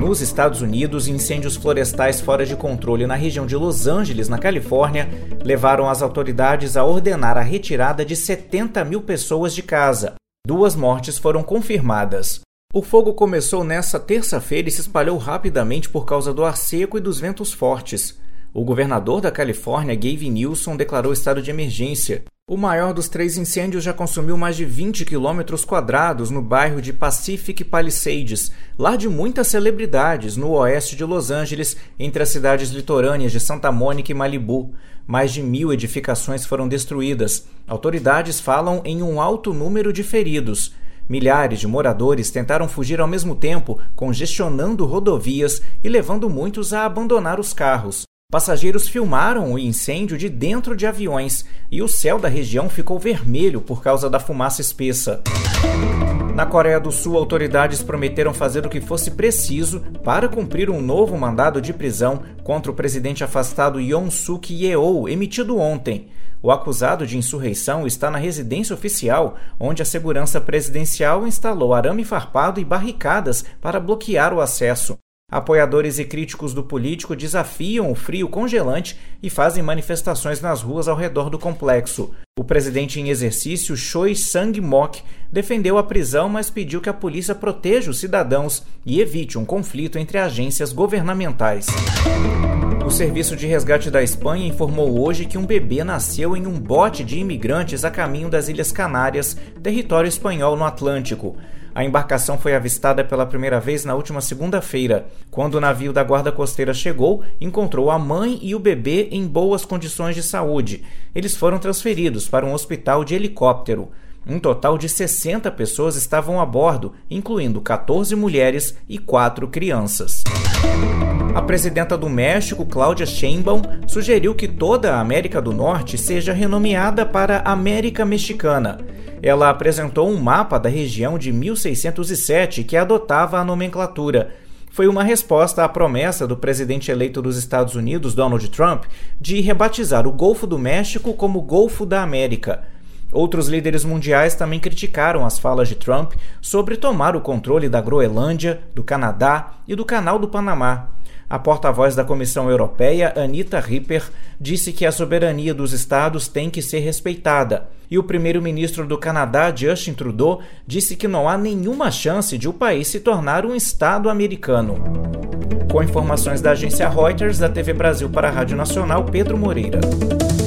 Nos Estados Unidos, incêndios florestais fora de controle na região de Los Angeles, na Califórnia, levaram as autoridades a ordenar a retirada de 70 mil pessoas de casa. 2 mortes foram confirmadas. O fogo começou nesta terça-feira e se espalhou rapidamente por causa do ar seco e dos ventos fortes. O governador da Califórnia, Gavin Newsom, declarou estado de emergência. O maior dos 3 incêndios já consumiu mais de 20 quilômetros quadrados no bairro de Pacific Palisades, lar de muitas celebridades no oeste de Los Angeles, entre as cidades litorâneas de Santa Mônica e Malibu. Mais de 1.000 edificações foram destruídas. Autoridades falam em um alto número de feridos. Milhares de moradores tentaram fugir ao mesmo tempo, congestionando rodovias e levando muitos a abandonar os carros. Passageiros filmaram o incêndio de dentro de aviões e o céu da região ficou vermelho por causa da fumaça espessa. Na Coreia do Sul, autoridades prometeram fazer o que fosse preciso para cumprir um novo mandado de prisão contra o presidente afastado Yoon Suk Yeol, emitido ontem. O acusado de insurreição está na residência oficial, onde a segurança presidencial instalou arame farpado e barricadas para bloquear o acesso. Apoiadores e críticos do político desafiam o frio congelante e fazem manifestações nas ruas ao redor do complexo. O presidente em exercício, Choi Sang-mok, defendeu a prisão, mas pediu que a polícia proteja os cidadãos e evite um conflito entre agências governamentais. O Serviço de Resgate da Espanha informou hoje que um bebê nasceu em um bote de imigrantes a caminho das Ilhas Canárias, território espanhol no Atlântico. A embarcação foi avistada pela primeira vez na última segunda-feira. Quando o navio da Guarda Costeira chegou, encontrou a mãe e o bebê em boas condições de saúde. Eles foram transferidos para um hospital de helicóptero. Um total de 60 pessoas estavam a bordo, incluindo 14 mulheres e 4 crianças. A presidenta do México, Claudia Sheinbaum, sugeriu que toda a América do Norte seja renomeada para América Mexicana. Ela apresentou um mapa da região de 1607 que adotava a nomenclatura. Foi uma resposta à promessa do presidente eleito dos Estados Unidos, Donald Trump, de rebatizar o Golfo do México como Golfo da América. Outros líderes mundiais também criticaram as falas de Trump sobre tomar o controle da Groenlândia, do Canadá e do Canal do Panamá. A porta-voz da Comissão Europeia, Anita Ripper, disse que a soberania dos estados tem que ser respeitada. E o primeiro-ministro do Canadá, Justin Trudeau, disse que não há nenhuma chance de o país se tornar um estado americano. Com informações da agência Reuters, da TV Brasil para a Rádio Nacional, Pedro Moreira.